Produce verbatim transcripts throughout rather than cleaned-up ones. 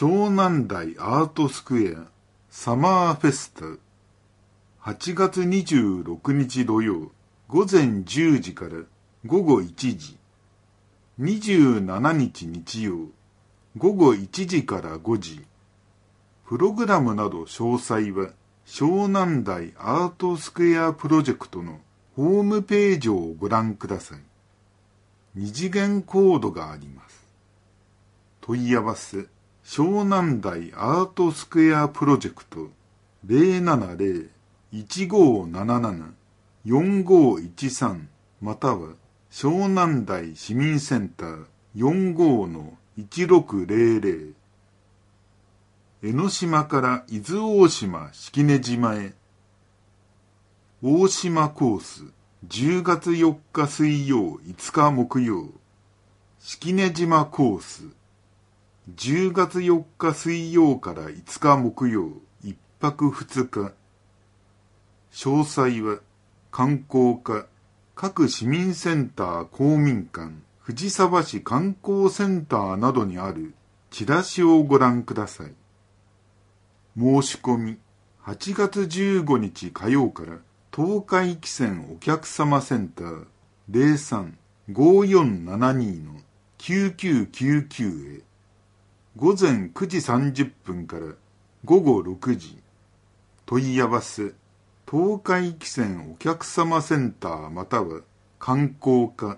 湘南台アートスクエアサマーフェスタはちがつにじゅうろくにち土曜午前じゅうじから午後いちじ、にじゅうしちにち日曜午後いちじからごじ。プログラムなど詳細は湘南台アートスクエアプロジェクトのホームページをご覧ください。二次元コードがあります。問い合わせ湘南台アートスクエアプロジェクト ゼロななゼロ いちごーなななな よんごーいちさん または湘南台市民センター よんごーのいちろくゼロゼロ。江ノ島から伊豆大島式根島へ。大島コースじゅうがつよっか水曜いつか木曜。式根島コースじゅうがつよっか水曜からいつか木曜いっぱくふつか。詳細は観光課各市民センター公民館藤沢市観光センターなどにあるチラシをご覧ください。申し込みはちがつじゅうごにち火曜から東海汽船お客様センター ゼロさん ごーよんななに のきゅうきゅうきゅうきゅう へ。午前くじさんじゅっぷんから午後ろくじ。問い合わせ東海汽船お客様センターまたは観光課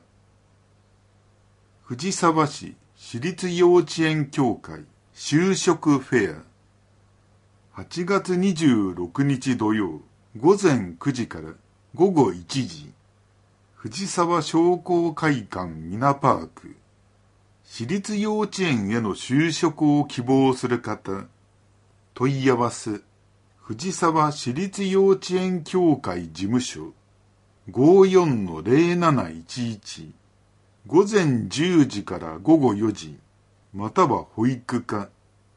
藤沢市私立幼稚園協会就職フェアはちがつにじゅうろくにち土曜午前くじから午後いちじ。藤沢商工会館ミナパーク私立幼稚園への就職を希望する方問い合わせ藤沢市立幼稚園協会事務所 ごーよんのゼロなないちいち。午前じゅうじから午後よじまたは保育課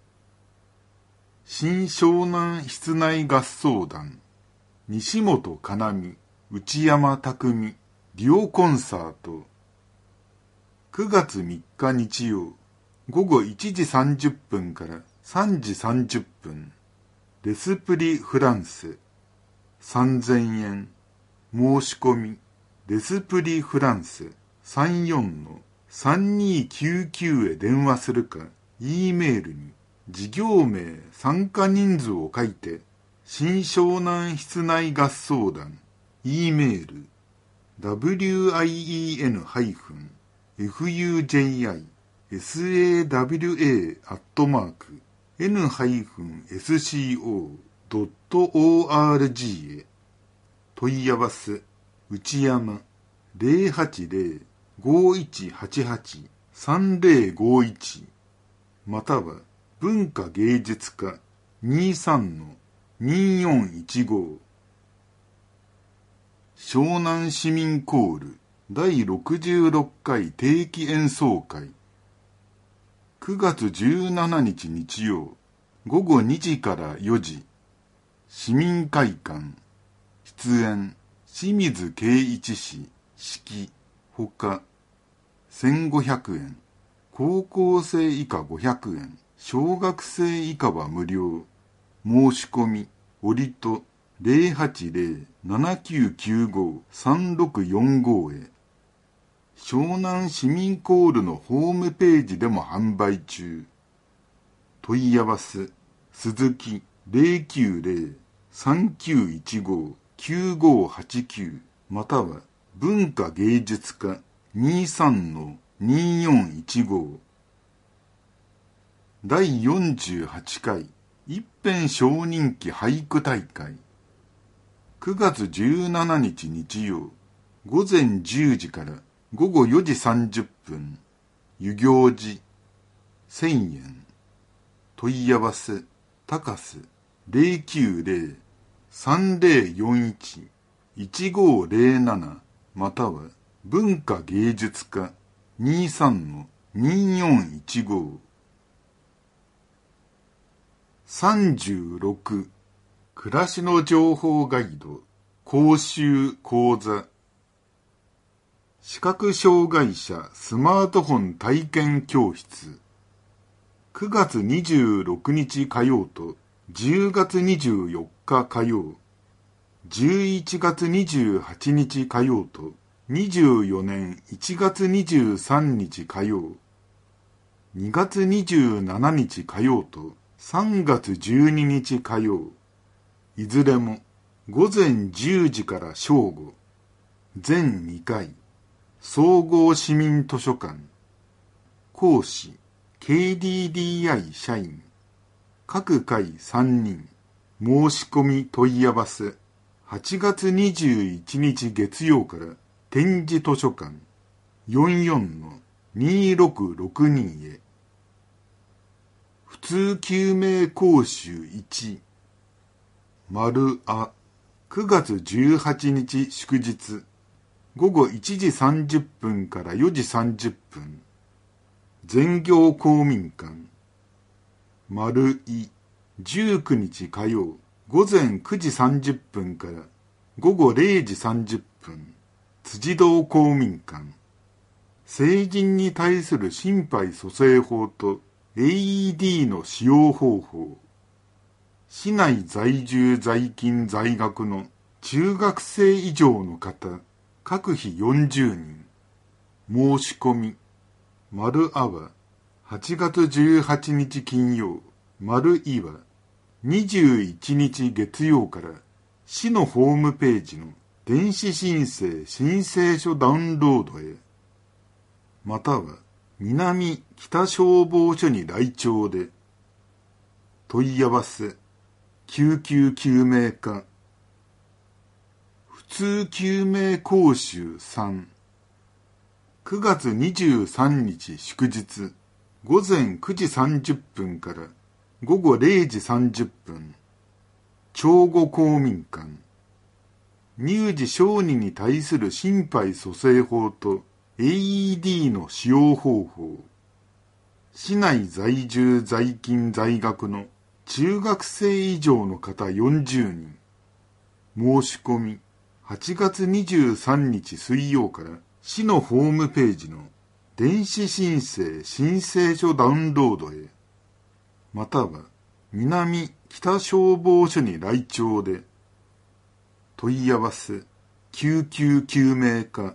新湘南室内合奏団西本かなみ内山匠デュオコンサートくがつみっか日曜午後いちじさんじゅっぷんからさんじさんじゅっぷん。レスプリフランセさんぜんえん。申し込みレスプリフランセさんよんのさんにーきゅうきゅうへ電話するか E メールに事業名参加人数を書いて新湘南室内合奏団 E メール ダブリューアイイーエヌ エフユージェイアイ エスエーダブリューエー アットマーク エヌ エスシーオー ドット オーアールジー へ。問い合わせ内山 ゼロはちゼロ ごーいちはちはち さんゼロごいち または文化芸術課 にじゅうさんのにーよんいちご。湘南市民コールだいろくじゅうろっかい定期演奏会くがつじゅうしちにち日曜午後にじからよじ。市民会館出演清水圭一氏式ほかせんごひゃくえん。高校生以下ごひゃくえん。小学生以下は無料。申し込み折戸 ゼロはちゼロ ななきゅうきゅうご さんろくよんご へ。湘南市民コールのホームページでも販売中。問い合わせ鈴木 ゼロきゅうゼロ さんきゅういちご きゅうごはちきゅう または文化芸術課 にじゅうさんのにーよんいちご。だいよんじゅうはちかい一辺小人気俳句大会くがつじゅうしちにち日曜午前じゅうじから午後よじさんじゅっぷん。遊行寺せんえん。問い合わせ高瀬 ゼロきゅうゼロ さんゼロよんいち いちごゼロなな または文化芸術課 にじゅうさんのにーよんいちご。さんじゅうろく暮らしの情報ガイド講習講座視覚障害者スマートフォン体験教室くがつにじゅうろくにち火曜とじゅうがつにじゅうよっか火曜、じゅういちがつにじゅうはちにち火曜とにじゅうよねんいちがつにじゅうさんにち火曜、にがつにじゅうしちにち火曜とさんがつじゅうににち火曜、いずれもごぜんじゅうじから正午、全にかい、総合市民図書館、講師、ケーディーディーアイ 社員、各回さんにん、申し込み問い合わせ、はちがつにじゅういちにち月曜から展示図書館 よんよんのにろくろくに へ。普通救命講習いち、丸あ、くがつじゅうはちにち祝日、ごごいちじさんじゅっぷんからよじさんじゅっぷん、全業公民館、丸い、じゅうくにち火曜、ごぜんくじさんじゅっぷんからごごれいじさんじゅっぷん、辻堂公民館、成人に対する心肺蘇生法と エーイーディー の使用方法、市内在住在勤在学の中学生以上の方、各費よんじゅうにん、申し込み、丸あははちがつじゅうはちにち金曜、丸いはにじゅういちにち月曜から市のホームページの電子申請申請書ダウンロードへ、または南北消防署に来庁で、問い合わせ、救急救命課、普通救命講習さん、くがつにじゅうさんにち祝日、ごぜんくじさんじゅっぷんからごごれいじさんじゅっぷん、長後公民館、乳児小児に対する心肺蘇生法と エーイーディー の使用方法、市内在住在勤在学の中学生以上の方よんじゅうにん、申し込み、はちがつにじゅうさんにち水曜から市のホームページの電子申請申請書ダウンロードへ、または南北消防署に来庁で、問い合わせ、救急救命課、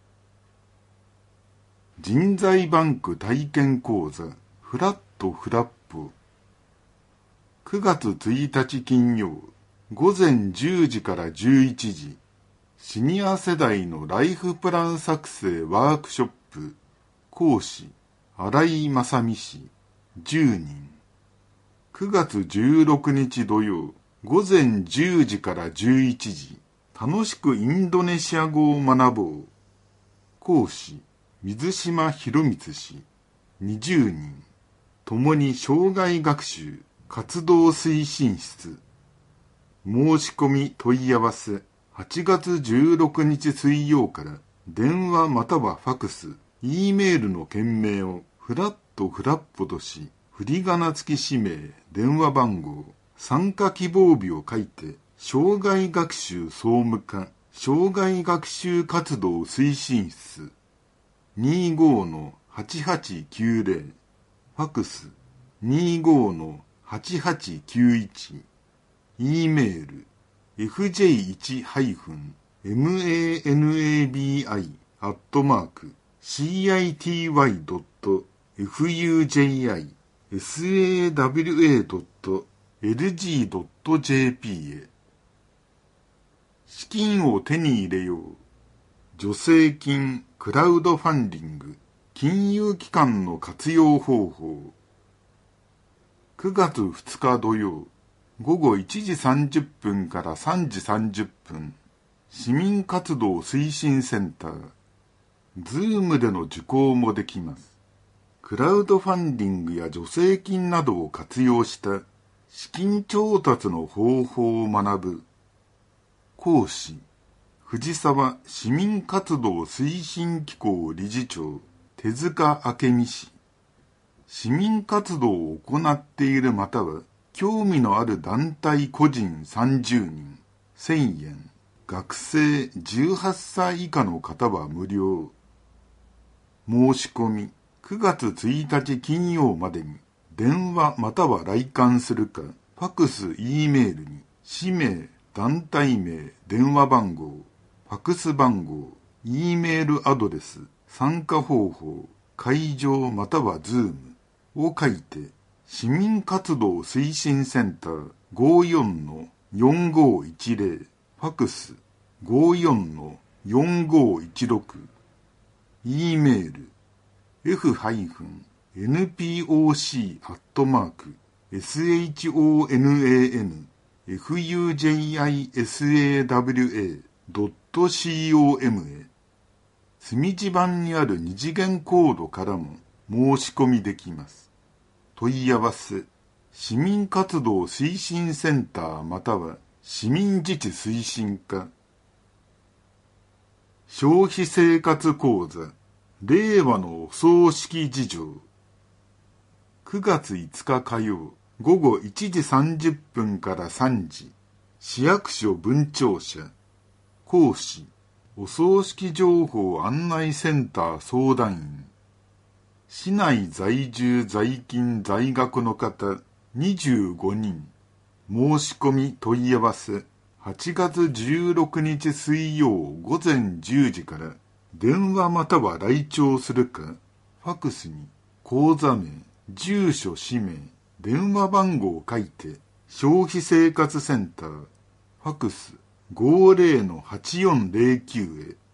人材バンク体験講座フラットフラップ、くがつついたち金曜、ごぜんじゅうじからじゅういちじ、シニア世代のライフプラン作成ワークショップ、講師、新井正美氏、じゅうにん。くがつじゅうろくにち土曜、ごぜんじゅうじからじゅういちじ、楽しくインドネシア語を学ぼう。講師、水島博光氏、にじゅうにん。ともに障害学習、活動推進室。申し込み問い合わせ、はちがつじゅうろくにち水曜から電話またはファクス、E メールの件名をフラットフラッポとし、振り仮名付き氏名、電話番号、参加希望日を書いて、障害学習総務課、障害学習活動推進室、にじゅうごのはちはちきゅうぜろ、ファクス、にじゅうごのはちはちきゅういち、E メール、エフジェイワン マナブイ アットマーク シーアイティーワイ ドット エフユージェイアイ サワー ドット エルジー ドット ジェーピー へ。資金を手に入れよう。助成金クラウドファンディング金融機関の活用方法。くがつふつか土曜、ごごいちじさんじゅっぷんからさんじさんじゅっぷん、市民活動推進センター、ズームでの受講もできます。クラウドファンディングや助成金などを活用した資金調達の方法を学ぶ。講師、藤沢市民活動推進機構理事長、手塚明美氏。市民活動を行っているまたは、興味のある団体個人さんじゅうにん、せんえん。学生じゅうはっさい以下の方は無料。申し込み、くがつついたち金曜までに、 電話または来館するか、ファクス、E メールに、氏名、団体名、電話番号、ファクス番号、E メールアドレス、参加方法、会場またはズームを書いて、市民活動推進センター ごじゅうよんのよんごいちぜろ、ファクス ごじゅうよんのよんごいちろく、E メール エフ エヌピーオーシー アットマーク ション フジサワ ドット コム へ墨地版にある二次元コードからも申し込みできます。問い合わせ、市民活動推進センターまたは市民自治推進課。消費生活講座、令和のお葬式事情。くがついつか火曜、ごごいちじさんじゅっぷんからさんじ、市役所分庁舎、講師、お葬式情報案内センター相談員、市内在住在勤在学の方にじゅうごにん、申し込み問い合わせ、はちがつじゅうろくにち水曜ごぜんじゅうじから電話または来庁するか、ファクスに口座名、住所氏名、電話番号を書いて、消費生活センター、ファクス ごじゅうのはちよんぜろきゅう へ。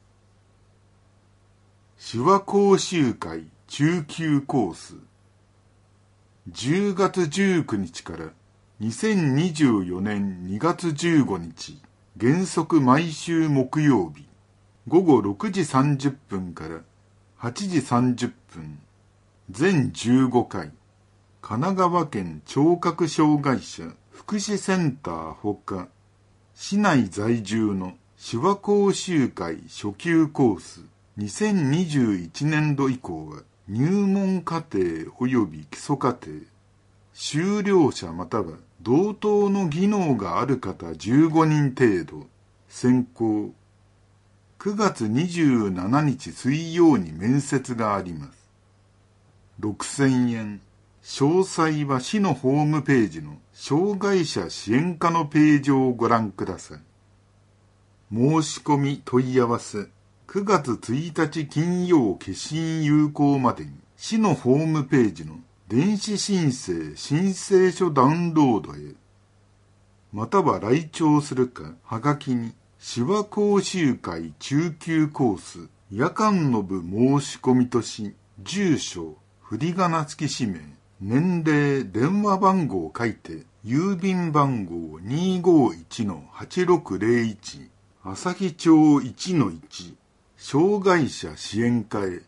手話講習会中級コース。じゅうがつじゅうくにちからにせんにじゅうよねんにがつじゅうごにち、原則毎週木曜日、ごごろくじさんじゅっぷんからはちじさんじゅっぷん、全じゅうごかい、神奈川県聴覚障害者福祉センターほか、市内在住の手話講習会初級コースにせんにじゅういちねんど以降は入門課程及び基礎課程、修了者または同等の技能がある方じゅうごにん程度、選考。くがつにじゅうしちにち水曜に面接があります。ろくせんえん。詳細は市のホームページの障害者支援課のページをご覧ください。申し込み問い合わせ、くがつついたち金曜消印有効までに市のホームページの電子申請申請書ダウンロードへ、または来庁するか、はがきに手話講習会中級コース夜間の部申し込みとし、住所、振り仮名付き氏名、年齢、電話番号を書いて、郵便番号 にーごーいちのはちろくぜろいち、旭町 いちのいち、障害者支援課へ。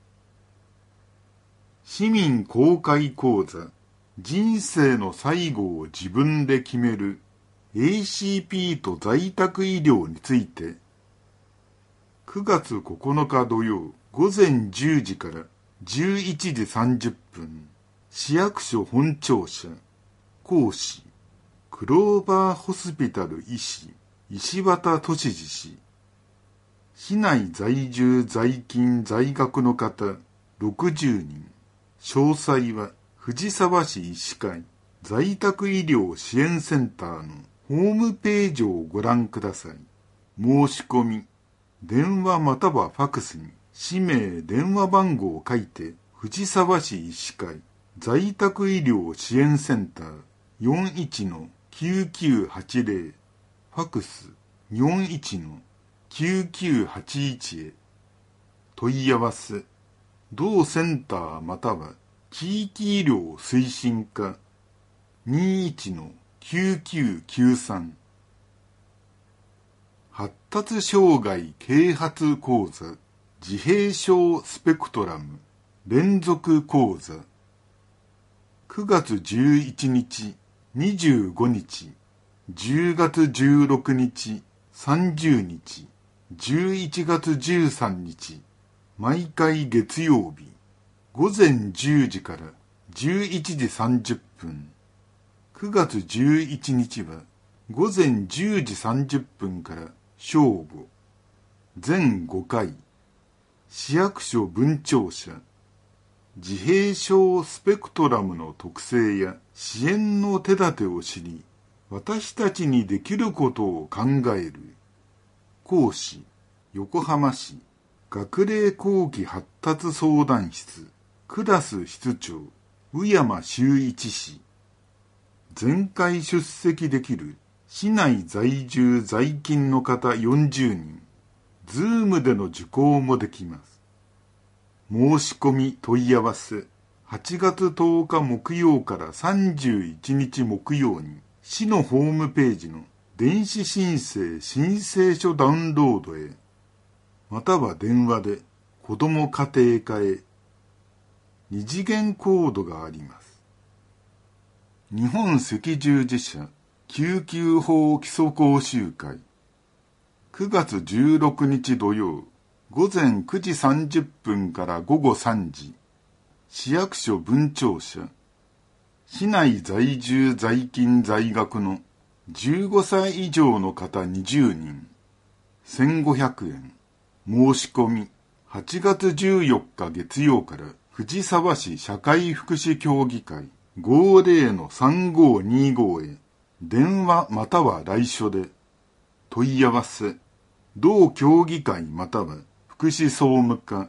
市民公開講座、人生の最後を自分で決める エーシーピー と在宅医療について、くがつここのか土曜ごぜんじゅうじからじゅういちじさんじゅっぷん、市役所本庁舎、講師、クローバーホスピタル医師、石渡俊二氏、市内在住在勤在学の方ろくじゅうにん、詳細は藤沢市医師会在宅医療支援センターのホームページをご覧ください。申し込み、電話またはファクスに氏名、電話番号を書いて、藤沢市医師会在宅医療支援センター よんいちのきゅうきゅうはちぜろ、ファクス よんいちのきゅうきゅうはちいち へ。問い合わせ、同センターまたは地域医療推進課 にいちのきゅうきゅうきゅうさん。発達障害啓発講座、自閉症スペクトラム連続講座。くがつじゅういちにち、にじゅうごにち、じゅうがつじゅうろくにち、さんじゅうにち、じゅういちがつじゅうさんにち、毎回月曜日、ごぜんじゅうじからじゅういちじさんじゅっぷん。くがつじゅういちにちはごぜんじゅうじさんじゅっぷんから正午。全ごかい。市役所分庁舎。 自閉症スペクトラムの特性や支援の手立てを知り、私たちにできることを考える。講師、横浜市学齢後期発達相談室クラス室長、宇山修一氏。全会出席できる市内在住在勤の方よんじゅうにん。ズームでの受講もできます。申し込み問い合わせ、はちがつとおか木曜からさんじゅういちにち木曜に、市のホームページの電子申請申請書ダウンロードへ、または電話で子ども家庭科へ。二次元コードがあります。日本赤十字社救急法基礎講習会、くがつじゅうろくにち土曜、ごぜんくじさんじゅっぷんからごごさんじ、市役所分庁舎、市内在住在勤在学のじゅうごさい以上の方にじゅうにん、せんごひゃくえん。申し込み、はちがつじゅうよっか月曜から藤沢市社会福祉協議会 ごぜろのさんごにご へ、電話または来所で。問い合わせ、同協議会または福祉総務課。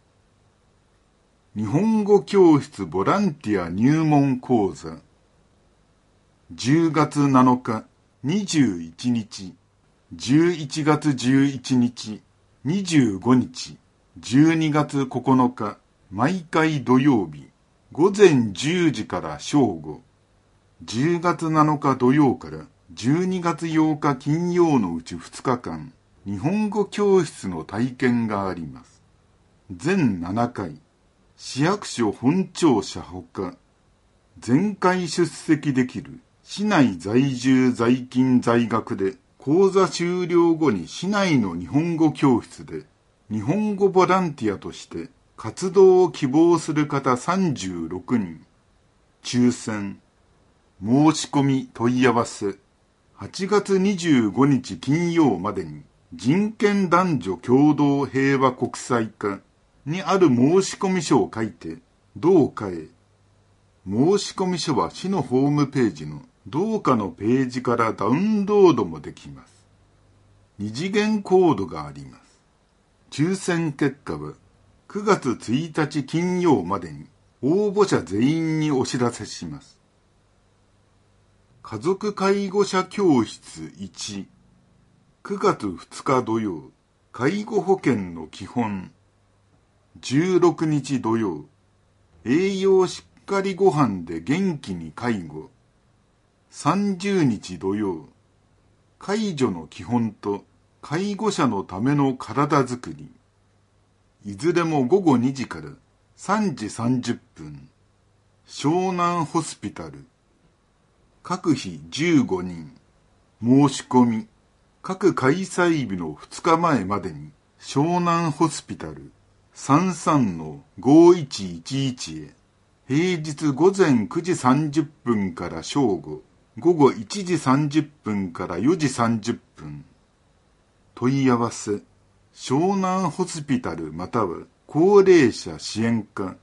日本語教室ボランティア入門講座、じゅうがつなのか、にじゅういちにち、じゅういちがつじゅういちにち、にじゅうごにち、じゅうにがつここのか、毎回土曜日、ごぜんじゅうじから正午、じゅうがつなのか土曜からじゅうにがつようか金曜のうちふつかかん、日本語教室の体験があります。全ななかい、市役所本庁舎ほか、全会出席できる市内在住在勤在学で、講座終了後に市内の日本語教室で日本語ボランティアとして活動を希望する方さんじゅうろくにん。抽選。申し込み問い合わせ、はちがつにじゅうごにち金曜までに人権男女共同平和国際課にある申し込み書を書いて同課へ。申し込み書は市のホームページの同課のページからダウンロードもできます。二次元コードがあります。抽選結果はくがつついたち金曜までに応募者全員にお知らせします。家族介護者教室いち、くがつふつか土曜、介護保険の基本。じゅうろくにち土曜、栄養しっかりご飯で元気に介護。さんじゅうにち土曜、介助の基本と介護者のための体づくり。いずれもごごにじからさんじさんじゅっぷん。湘南ホスピタル。各日じゅうごにん。申し込み。各開催日のふつかまえまでに湘南ホスピタル さんさんのごいちいちいち へ。平日午前くじさんじゅっぷんから正午、午後いちじさんじゅっぷんからよじさんじゅっぷん。問い合わせ、湘南ホスピタルまたは高齢者支援課。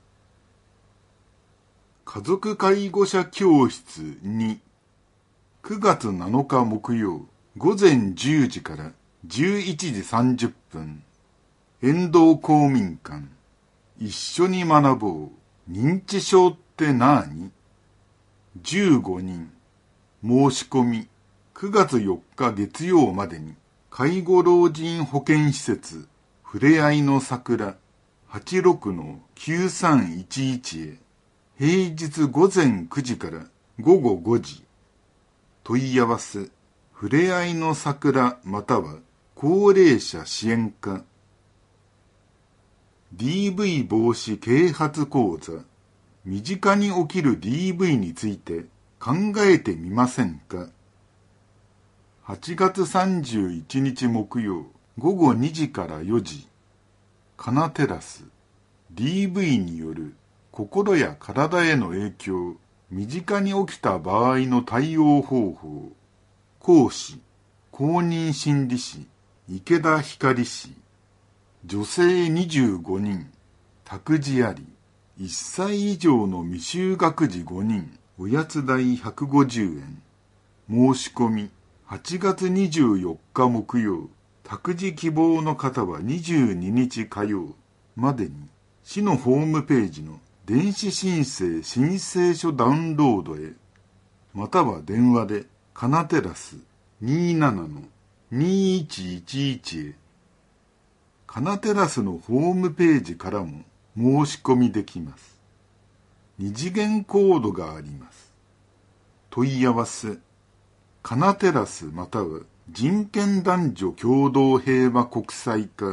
家族介護者教室に、くがつなのか木曜、ごぜんじゅうじからじゅういちじさんじゅっぷん。遠藤公民館。一緒に学ぼう。認知症ってなーに？じゅうごにん。申し込み。くがつよっか月曜までに介護老人保健施設ふれあいの桜 はちろくのきゅうさんいちいち へ。平日午前くじから午後ごじ。問い合わせ、ふれあいの桜または高齢者支援課。ディーブイ 防止啓発講座。身近に起きる ディーブイ について考えてみませんか？はちがつさんじゅういちにち木曜ごごにじからよじ。カナテラス。ディーブイ による心や体への影響、身近に起きた場合の対応方法。講師、公認心理師、池田光氏。女性にじゅうごにん、託児あり。 いっさい以上の未就学児ごにん、おやつ代ひゃくごじゅうえん。申し込み、はちがつにじゅうよっか木曜、託児希望の方はにじゅうににち火曜までに、市のホームページの電子申請申請書ダウンロードへ、または電話でカナテラス にじゅうななのにいちいちいち へ、カナテラスのホームページからも申し込みできます。二次元コードがあります。問い合わせ、カナテラスまたは人権男女共同平和国際課、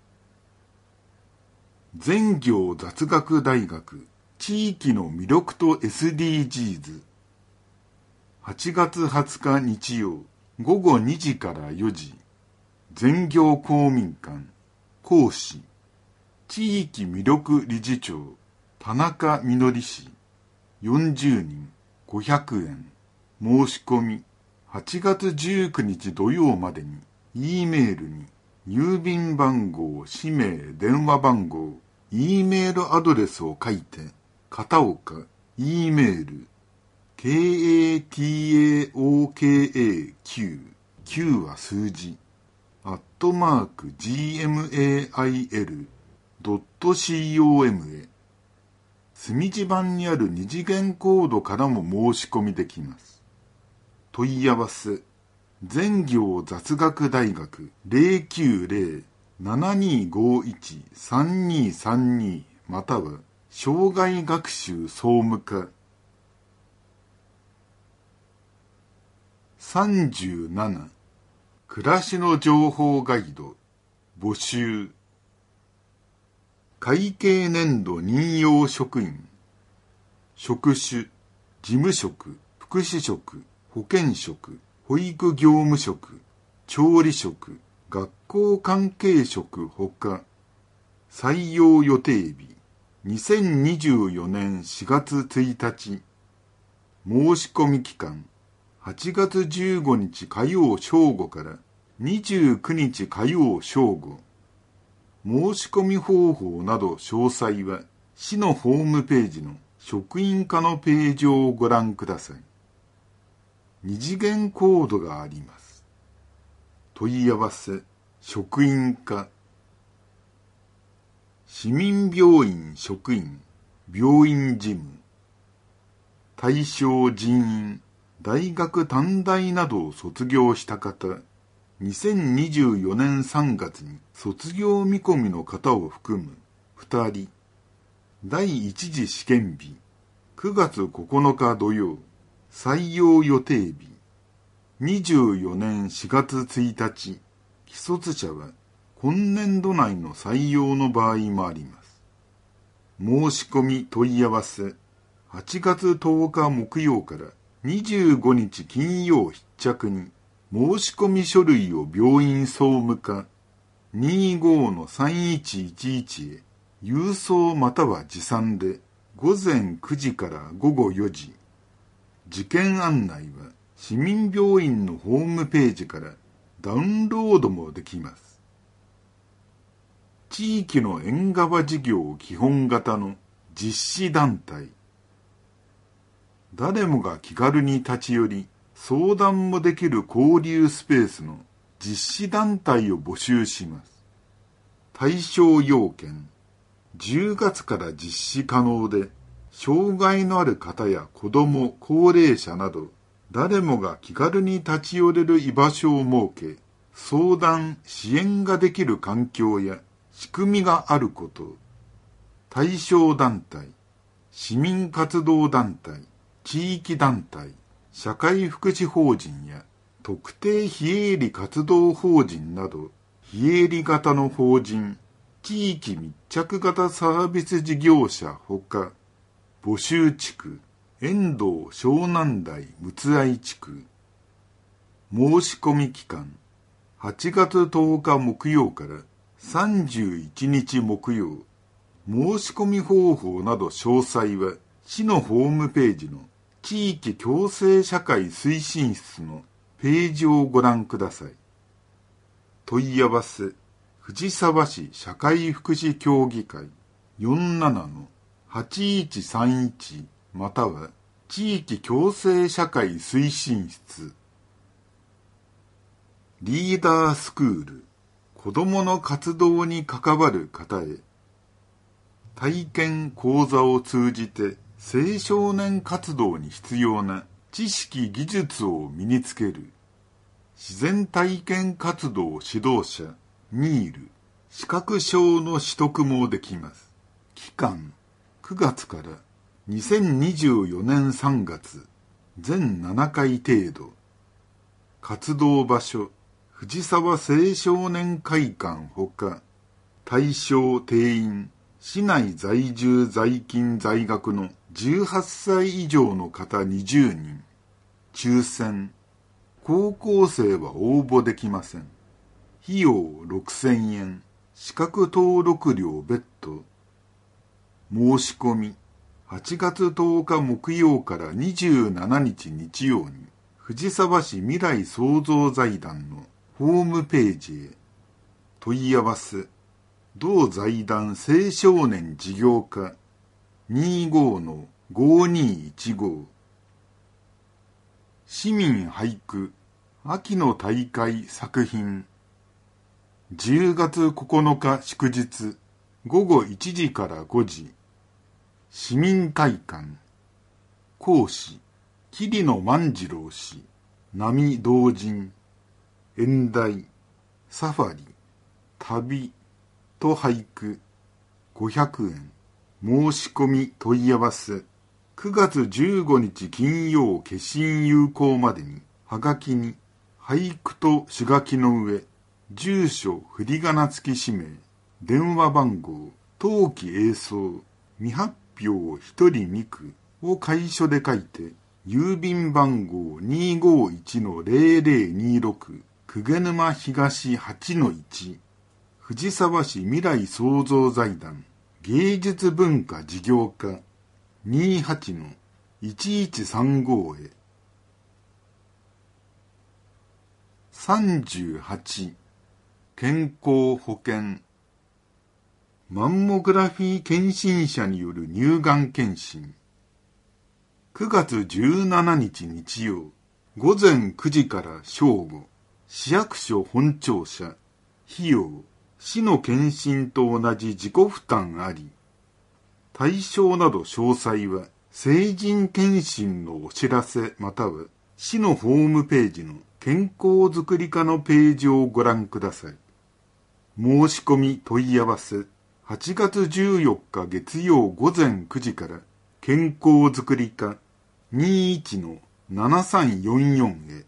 全業雑学大学地域の魅力と エスディージーズ、はちがつはつか日曜ごごにじからよじ、全業公民館、講師、地域魅力理事長、田中みのり氏、よんじゅうにん、ごひゃくえん。申し込み、はちがつじゅうくにち土曜までに、E メールに、郵便番号、氏名、電話番号、E メールアドレスを書いて、片岡、E メール、ケーエーティーエーオーケーエーきゅう、きゅうは数字、アットマーク ジーエムエーアイエルドットコム へ、墨地版にある二次元コードからも申し込みできます。問い合わせ、全業雑学大学 ゼロきゅうゼロ ななにごいち さんにさんに または障害学習総務課。さんじゅうなな、暮らしの情報ガイド、募集。会計年度任用職員、職種、事務職、福祉職、保健職、保育業務職、調理職、学校関係職ほか、採用予定日、にせんにじゅうよねんしがつついたち、申し込み期間、はちがつじゅうごにち火曜正午からにじゅうくにち火曜正午。申し込み方法など詳細は市のホームページの職員課のページをご覧ください。二次元コードがあります。問い合わせ、職員課。市民病院職員、病院事務。対象人員、大学短大などを卒業した方、にせんにじゅうよねんさんがつに卒業見込みの方を含むふたり。第一次試験日、くがつここのか土曜。採用予定日、にじゅうよねんしがつついたち。既卒者は今年度内の採用の場合もあります。申し込み問い合わせ、はちがつとおか木曜からにじゅうごにち金曜必着に、申し込み書類を病院総務課 にじゅうごのさんいちいちいち へ郵送または持参でごぜんくじからごごよじ。受験案内は市民病院のホームページからダウンロードもできます。地域の縁側事業基本型の実施団体。誰もが気軽に立ち寄り、相談もできる交流スペースの実施団体を募集します。対象要件、じゅうがつから実施可能で、障害のある方や子ども、高齢者など、誰もが気軽に立ち寄れる居場所を設け、相談、支援ができる環境や仕組みがあること。対象団体、市民活動団体、地域団体、社会福祉法人や特定非営利活動法人など、非営利型の法人、地域密着型サービス事業者ほか、募集地区、遠藤湘南台陸愛地区。申し込み期間、はちがつとおか木曜からさんじゅういちにち木曜。申し込み方法など詳細は市のホームページの地域共生社会推進室のページをご覧ください。問い合わせ、藤沢市社会福祉協議会 よんじゅうななのはちいちさんいちまたは地域共生社会推進室。リーダースクール、子どもの活動に関わる方へ。体験講座を通じて青少年活動に必要な知識技術を身につける。自然体験活動指導者ニール、資格証の取得もできます。期間くがつからにせんにじゅうよねんさんがつ、全ななかい程度。活動場所藤沢青少年会館ほか、対象定員市内在住在勤在学のじゅうはっさい以上の方にじゅうにん。抽選。高校生は応募できません。費用ろくせんえん。資格登録料別途。申し込み。はちがつとおか木曜からにじゅうしちにち日曜に、藤沢市未来創造財団のホームページへ。問い合わせ。同財団青少年事業課 にじゅうごのごにいちご。市民俳句秋の大会作品。じゅうがつここのか祝日ごごいちじからごじ。市民会館。講師桐野万次郎氏。並同人。演題サファリ旅と俳句ごひゃくえん。申し込み問い合わせくがつじゅうごにち金曜消印有効までにはがきに俳句と手書きの上、住所振り仮名付き氏名、電話番号、当期映像、未発表一人未句を楷書で書いて、郵便番号 にーごーいちのぜろぜろにろく 鵠沼東 はちのいち藤沢市未来創造財団芸術文化事業課 にじゅうはちのいちいちさんご へ。さんじゅうはち健康保険。マンモグラフィー検診者による乳がん検診。くがつじゅうしちにち日曜、ごぜんくじから正午、市役所本庁舎。費用、市の検診と同じ自己負担あり。対象など詳細は、成人検診のお知らせまたは、市のホームページの健康づくり課のページをご覧ください。申し込み問い合わせ、はちがつじゅうよっか月曜ごぜんくじから、健康づくり課 にじゅういちのななさんよんよん へ。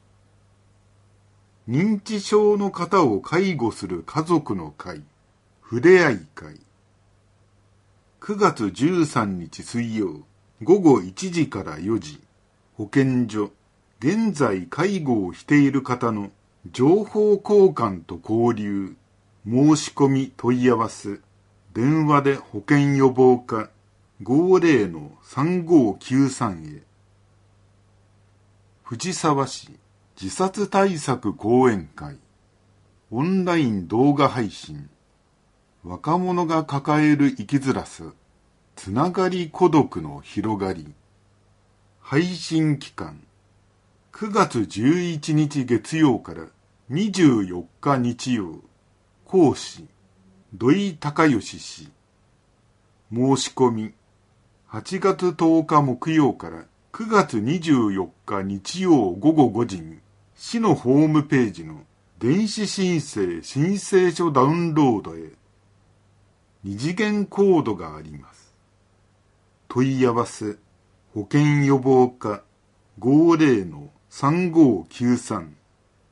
認知症の方を介護する家族の会、ふれあい会。くがつじゅうさんにち水曜、ごごいちじからよじ、保健所、現在介護をしている方の情報交換と交流、申し込み問い合わせ、電話で保健予防課 ごぜろのさんごきゅうさん へ。藤沢市自殺対策講演会、オンライン動画配信、若者が抱える生きづらさ、つながり孤独の広がり。配信期間、くがつじゅういちにち月曜からにじゅうよっか日曜。講師、土井隆義氏。申し込み、はちがつとおか木曜からくがつにじゅうよっか日曜ごごごじに、市のホームページの電子申請申請書ダウンロードへ。二次元コードがあります。問い合わせ、保健予防課 ごぜろのさんごきゅうさん。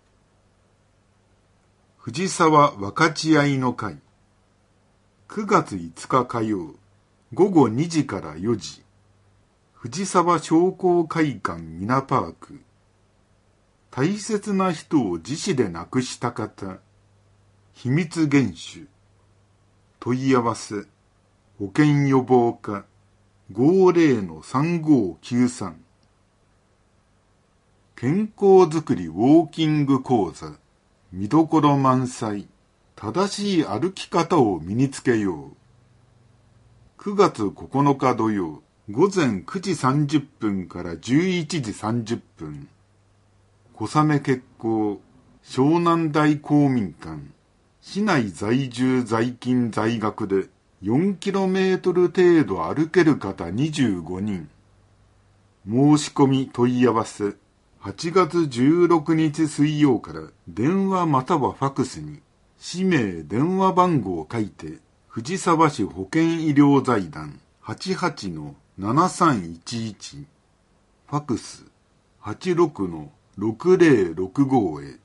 藤沢分かち合いの会。くがついつか火曜、ごごにじからよじ。藤沢商工会館ミナパーク。大切な人を自死で亡くした方。秘密厳守。問い合わせ、保健予防課 ごぜろのさんごきゅうさん。健康づくりウォーキング講座。見どころ満載。正しい歩き方を身につけよう。 くがつここのか土曜、ごぜんくじさんじゅっぷんからじゅういちじさんじゅっぷん。小雨決行、湘南台公民館。市内在住在勤在学でよんキロメートル程度歩ける方にじゅうごにん。申し込み問い合わせ。はちがつじゅうろくにち水曜から電話またはファクスに氏名電話番号を書いて藤沢市保健医療財団 はちはちのななさんいちいち ファクス はちろくのろくぜろろくご へ。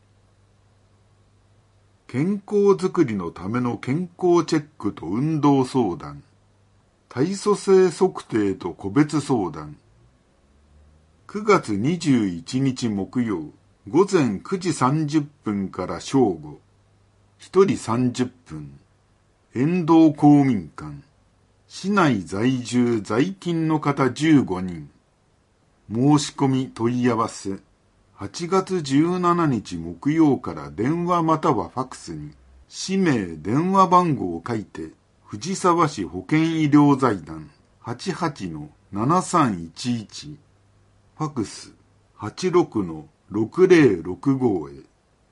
健康づくりのための健康チェックと運動相談、体組成測定と個別相談。くがつにじゅういちにち木曜、ごぜんくじさんじゅっぷんから正午、ひとりさんじゅっぷん、遠藤公民館、市内在住在勤の方じゅうごにん、申し込み問い合わせ、はちがつじゅうしちにち木曜から電話またはファクスに、氏名電話番号を書いて、藤沢市保健医療財団 はちはちのななさんいちいち、ファクス はちろくのろくぜろろくご へ。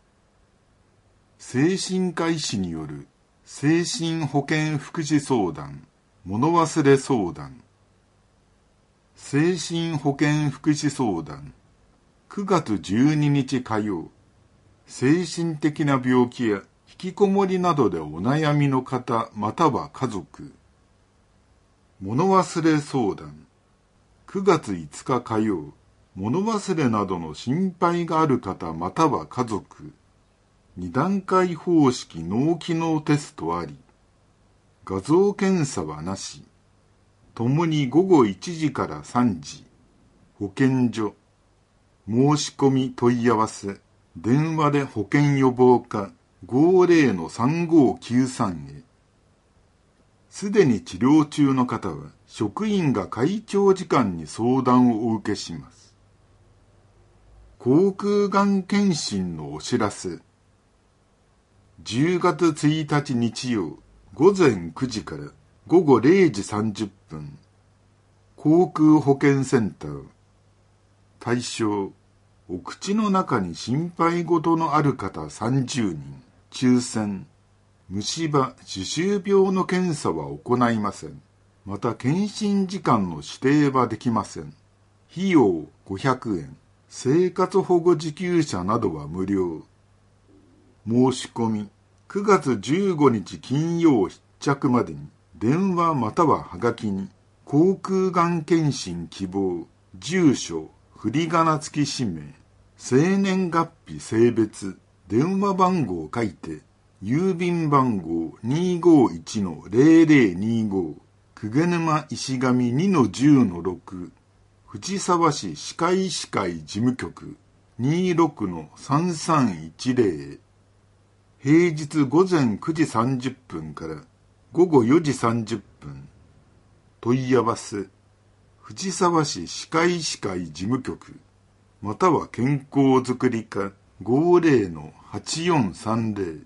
精神科医師による精神保健福祉相談、物忘れ相談。精神保健福祉相談。くがつじゅうににち火曜。精神的な病気や引きこもりなどでお悩みの方または家族。物忘れ相談。くがついつか火曜。物忘れなどの心配がある方または家族。にだんかい方式脳機能テストあり。画像検査はなし。ともにごごいちじからさんじ。保健所。申し込み問い合わせ。電話で保健予防課 ごぜろのさんごきゅうさん へ。すでに治療中の方は職員が会長時間に相談をお受けします。口腔がん検診のお知らせ。じゅうがつついたち日曜、ごぜんくじからごごれいじさんじゅっぷん。口腔保健センター。対象、お口の中に心配事のある方さんじゅうにん。抽選。虫歯、歯周病の検査は行いません。また検診時間の指定はできません。費用ごひゃくえん。生活保護受給者などは無料。申し込み、くがつじゅうごにち金曜必着までに、電話またははがきに、口腔がん検診希望、住所、振り仮名付き氏名、生年月日性別、電話番号を書いて、郵便番号 にーごーいちのぜろぜろにーご、鵠沼石神 にのじゅうのろく、藤沢市歯科医師会事務局 にじゅうろくのさんさんいちぜろ。平日ごぜんくじさんじゅっぷんからごごよじさんじゅっぷん。問い合わせ。藤沢市歯科医師会事務局または健康づくり課 ごぜろのはちよんさんぜろ。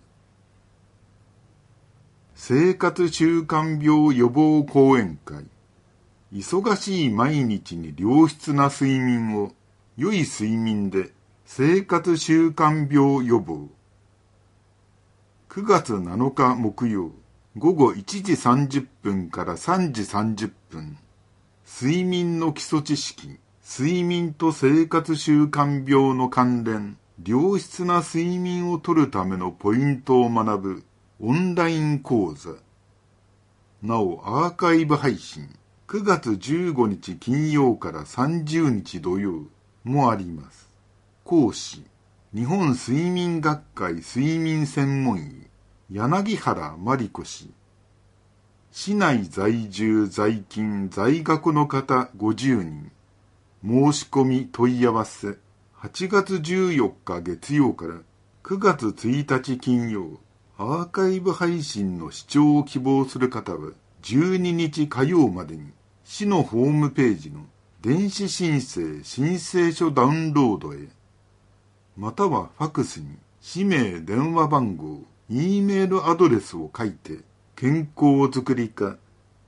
生活習慣病予防講演会。忙しい毎日に良質な睡眠を、良い睡眠で生活習慣病予防。くがつなのか木曜、ごごいちじさんじゅっぷんからさんじさんじゅっぷん。睡眠の基礎知識、睡眠と生活習慣病の関連、良質な睡眠をとるためのポイントを学ぶオンライン講座。なおアーカイブ配信。くがつじゅうごにち金曜からさんじゅうにち土曜もあります。講師、日本睡眠学会睡眠専門医、柳原真理子氏。市内在住在勤在学の方ごじゅうにん。申し込み問い合わせ。はちがつじゅうよっか月曜からくがつついたち金曜、アーカイブ配信の視聴を希望する方は、じゅうににち火曜までに市のホームページの電子申請申請書ダウンロードへ、またはファクスに氏名電話番号、Eメールアドレスを書いて、健康づくり課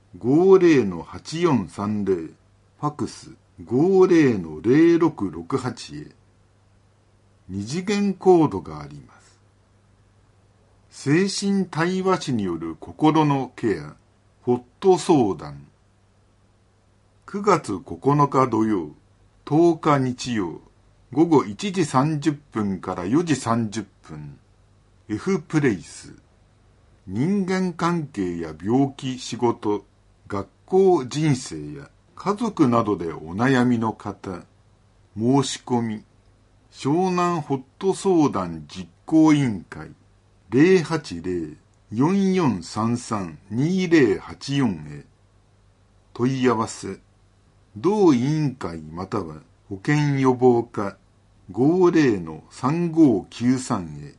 ごじゅうのはちよんさんぜろ、ファクス ごじゅうのぜろろくろくはち へ二次元コードがあります。精神対話師による心のケア、ホット相談。くがつここのか土曜、とおか日曜、ごごいちじさんじゅっぷんからよじさんじゅっぷん、F プレイス。人間関係や病気、仕事、学校、人生や家族などでお悩みの方、申し込み、湘南ホット相談実行委員会 ゼロはちゼロ よんよんさんさん にゼロはちよん へ問い合わせ、同委員会または保健予防課 ごじゅうのさんごきゅうさん へ。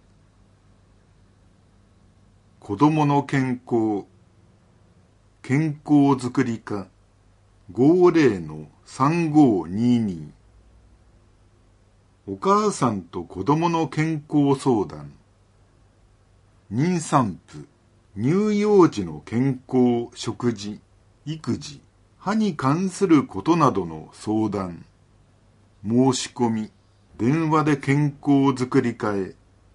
子どもの健康、健康づくり課 ごじゅうのさんごにに。お母さんと子供の健康相談、妊産婦、乳幼児の健康、食事、育児、歯に関することなどの相談、申し込み、電話で健康づくり課へ。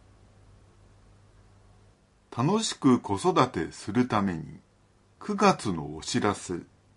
楽しく子育てするために、くがつのお知らせ。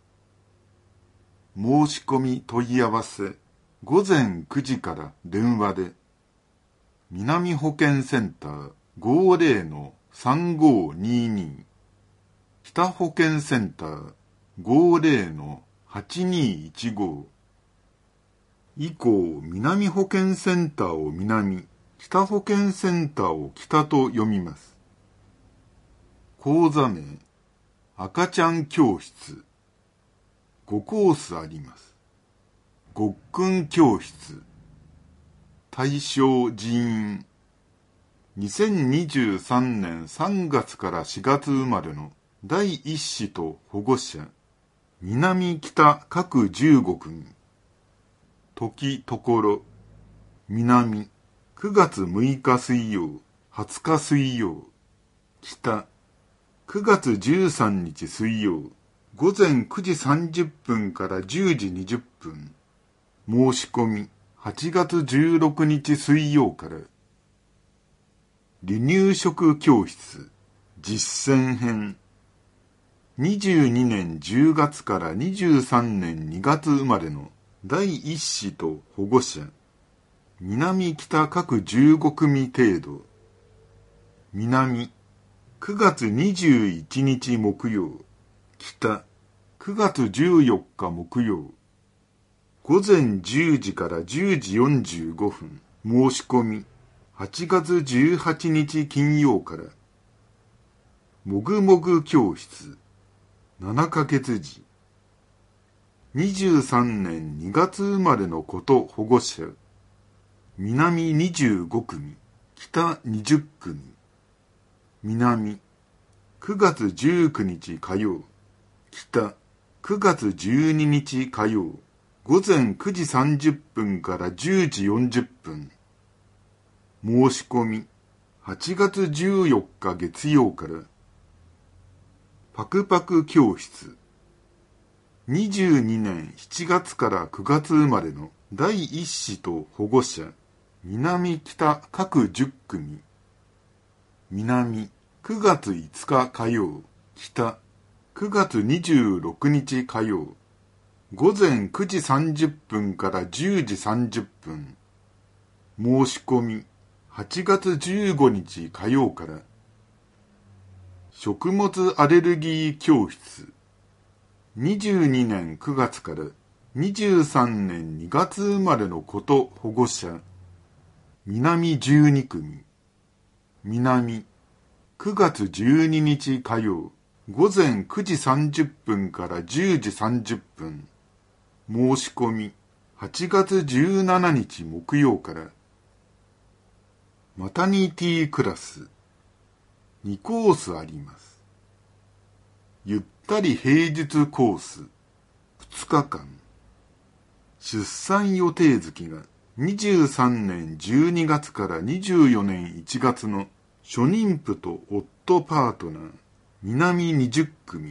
申し込み問い合わせ、ごぜんくじから電話で、南保健センター ごじゅうのさんごにに、北保健センター ごじゅうのはちにいちご。以降、南保健センターを南、北保健センターを北と読みます。講座名、赤ちゃん教室。ごコースあります。ごっくん教室。対象人員。にせんにじゅうさんねんさんがつからしがつ生まれの第一子と保護者。南北各じゅうごくみ。時ところ。南。くがつむいか水曜、はつか水曜。北。くがつじゅうさんにち水曜、ごぜんくじさんじゅっぷんからじゅうじにじゅっぷん。申し込み、はちがつじゅうろくにち水曜から。離乳食教室、実践編。にじゅうにねんじゅうがつからにじゅうさんねんにがつ生まれの第一子と保護者。南北各じゅうごくみ程度。南。くがつにじゅういちにち木曜、北、くがつじゅうよっか木曜、ごぜんじゅうじからじゅうじよんじゅうごふん、申し込み、はちがつじゅうはちにち金曜から、もぐもぐ教室、ななかげつじ、にじゅうさんねんにがつ生まれの子と保護者、南にじゅうごくみ、北にじゅっくみ、南、くがつじゅうくにち火曜、北、くがつじゅうににち火曜、ごぜんくじさんじゅっぷんからじゅうじよんじゅっぷん。申し込み、はちがつじゅうよっか月曜から。パクパク教室。にじゅうにねんしちがつからくがつ生まれの第一子と保護者、南北各じゅっくみ。南、くがついつか火曜、北、くがつにじゅうろくにち火曜、ごぜんくじさんじゅっぷんからじゅうじさんじゅっぷん。申し込み、はちがつじゅうごにち火曜から。食物アレルギー教室。にじゅうにねんくがつからにじゅうさんねんにがつ生まれの子と保護者。南じゅうにくみ。南、くがつじゅうににち火曜、ごぜんくじさんじゅっぷんからじゅうじさんじゅっぷん。申し込み、はちがつじゅうしちにち木曜から。マタニティクラス。にコースあります。ゆったり平日コース。ふつかかん。出産予定月がにじゅうさんねんじゅうにがつからにじゅうよねんいちがつの初妊婦と夫パートナー、南にじゅっくみ。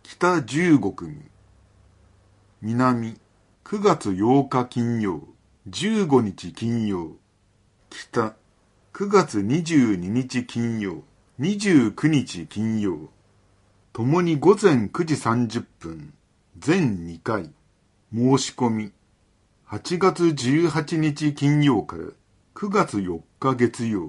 北じゅうご組。南、くがつようか金曜、じゅうごにち金曜。北、くがつにじゅうににち金曜、にじゅうくにち金曜。ともにごぜんくじさんじゅっぷん、全にかい。申し込み、はちがつじゅうはちにち金曜からくがつよっか月曜。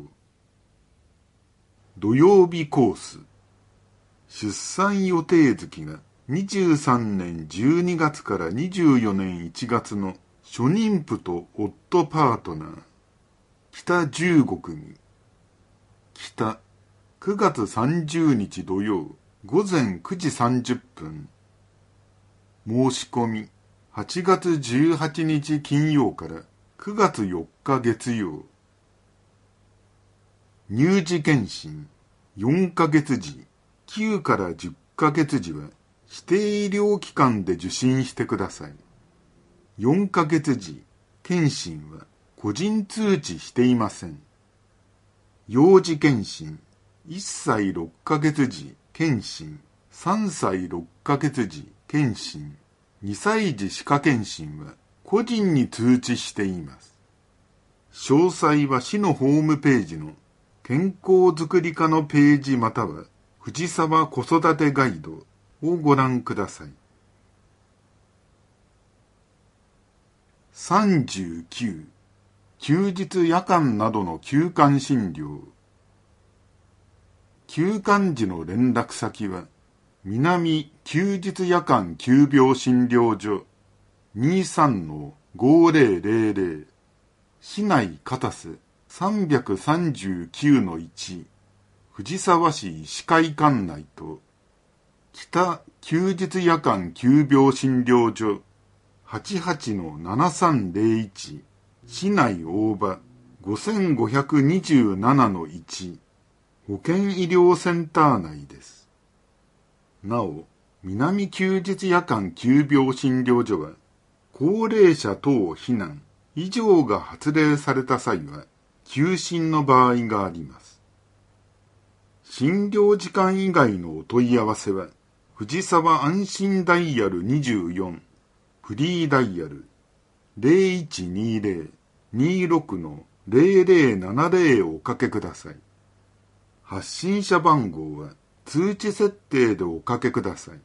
土曜日コース。出産予定月がにじゅうさんねんじゅうにがつからにじゅうよねんいちがつの初妊婦と夫パートナー。北じゅうご組。北、くがつさんじゅうにち土曜、ごぜんくじさんじゅっぷん。申し込み、はちがつじゅうはちにち金曜からくがつよっか月曜。乳児健診、よんかげつじ、きゅうからじゅっかげつじは指定医療機関で受診してください。よんかげつじ、健診は個人通知していません。幼児健診、いっさいろっかげつじ健診、さんさいろっかげつじ健診、にさいじ歯科健診は個人に通知しています。詳細は市のホームページの健康づくり課のページまたは藤沢子育てガイドをご覧ください。さんじゅうきゅう、休日夜間などの休館診療。休館時の連絡先は、南休日夜間急病診療所 にじゅうさんのごぜろぜろぜろ、市内片瀬 さんさんきゅうのいち、藤沢市医師会館内と、北休日夜間急病診療所 はちじゅうはちのななさんぜろいち、市内大場 ごごにななのいち、保健医療センター内です。なお、南休日夜間急病診療所は、高齢者等避難、以上が発令された際は、休診の場合があります。診療時間以外のお問い合わせは、藤沢安心ダイヤルにじゅうよん、フリーダイヤル ゼロいちにゼロ にろくのゼロゼロななゼロ をおかけください。発信者番号は通知設定でおかけください。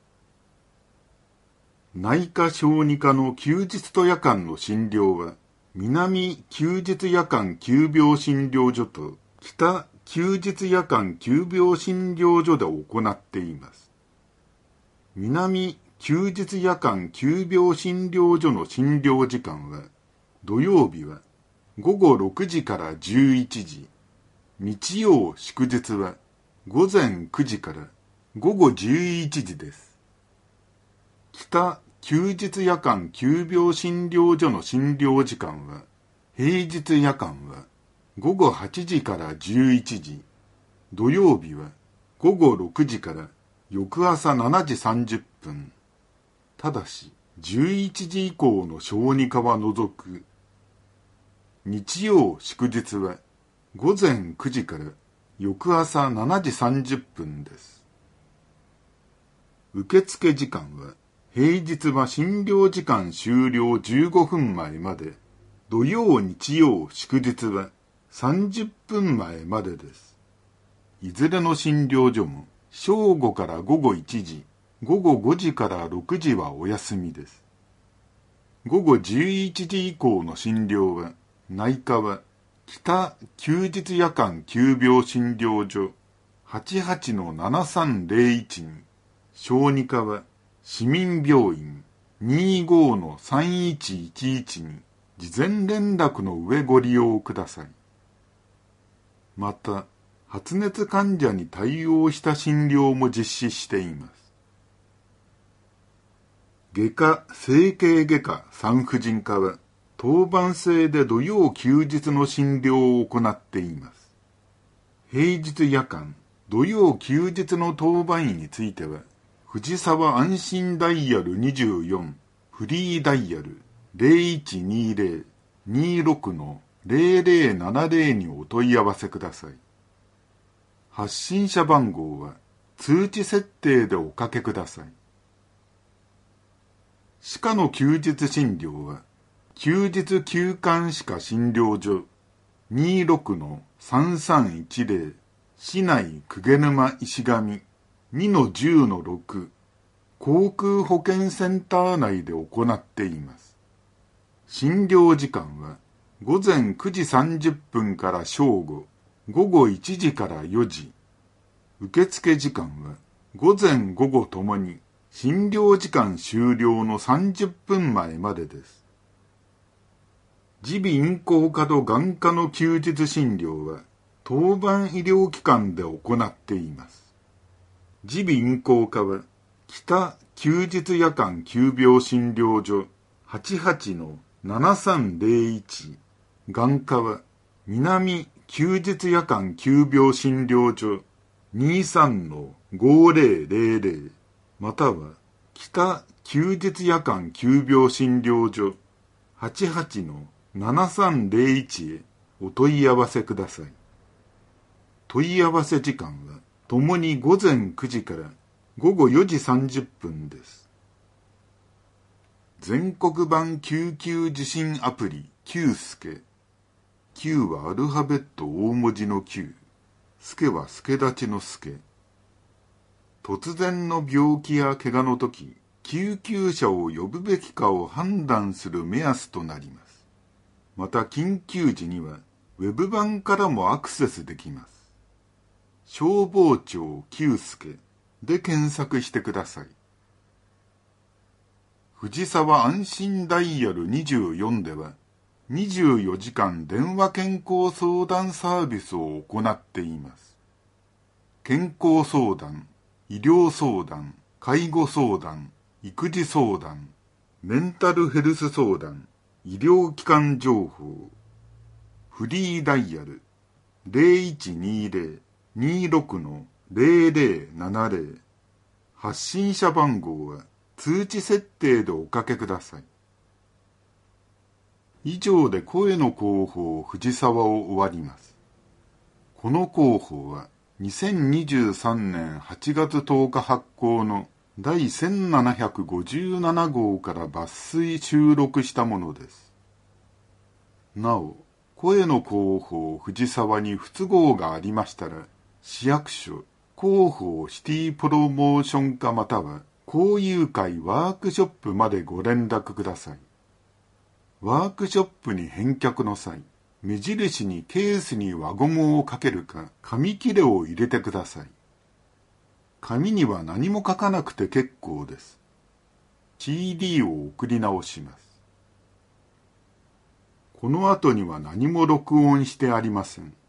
内科小児科の休日と夜間の診療は、南休日夜間急病診療所と北休日夜間急病診療所で行っています。南休日夜間急病診療所の診療時間は、土曜日はごごろくじからじゅういちじ、日曜祝日はごぜんくじからごごじゅういちじです。北休日夜間急病診療所の診療時間は、平日夜間はごごはちじからじゅういちじ、土曜日はごごろくじから翌朝しちじさんじゅっぷん、ただしじゅういちじ以降の小児科は除く。日曜祝日はごぜんくじから翌朝しちじさんじゅっぷんです。受付時間は、平日は診療時間終了じゅうごふんまえまで、土曜日曜祝日はさんじゅっぷんまえまでです。いずれの診療所も正午からごごいちじ、ごごごじからろくじはお休みです。ごごじゅういちじ以降の診療は、内科は北休日夜間急病診療所 はちじゅうはちのななさんぜろいち に、小児科は市民病院 にじゅうごのさんいちいちいち に事前連絡の上ご利用ください。また、発熱患者に対応した診療も実施しています。外科・整形外科産婦人科は、当番制で土曜休日の診療を行っています。平日夜間、土曜休日の当番医については、藤沢安心ダイヤルにじゅうよん、フリーダイヤル ゼロいちにゼロ にろくのゼロゼロななゼロにお問い合わせください。発信者番号は通知設定でおかけください。歯科の休日診療は、休日休館歯科診療所 にじゅうろくのさんさんいちぜろ 市内鵠沼石上 にのじゅうのろく 航空保健センター内で行っています。診療時間は午前くじさんじゅっぷんから正午、午後いちじからよじ。受付時間は午前午後ともに診療時間終了のさんじゅっぷんまえまでです。耳鼻咽喉科と眼科の休日診療は当番医療機関で行っています。耳鼻咽喉科は北休日夜間急病診療所 はちじゅうはちのななさんぜろいち、眼科は南休日夜間急病診療所 にじゅうさんのごぜろぜろぜろ または北休日夜間急病診療所 はちじゅうはちのななさんぜろいち へお問い合わせください。問い合わせ時間はともに午前くじから午後よじさんじゅっぷんです。全国版救急受診アプリ Q スケ。Q はアルファベット大文字の Q。スケは助立ちのスケ。突然の病気や怪我のとき、救急車を呼ぶべきかを判断する目安となります。また緊急時には、ウェブ版からもアクセスできます。消防庁 Q スケで検索してください。藤沢安心ダイヤルにじゅうよんでは、にじゅうよじかん電話健康相談サービスを行っています。健康相談、医療相談、介護相談、育児相談、メンタルヘルス相談、医療機関情報。フリーダイヤル ゼロいちにぜろ にじゅうろくのぜろぜろななぜろ。発信者番号は通知設定でおかけください。以上で声の広報藤沢を終わります。この広報はにせんにじゅうさんねんはちがつとおか発行のだいせんななひゃくごじゅうななごうから抜粋収録したものです。なお、声の広報藤沢に不都合がありましたら、市役所広報シティプロモーション課または交友会ワークショップまでご連絡ください。ワークショップに返却の際、目印にケースに輪ゴムをかけるか紙切れを入れてください。紙には何も書かなくて結構です。シーディー を送り直します。この後には何も録音してありません。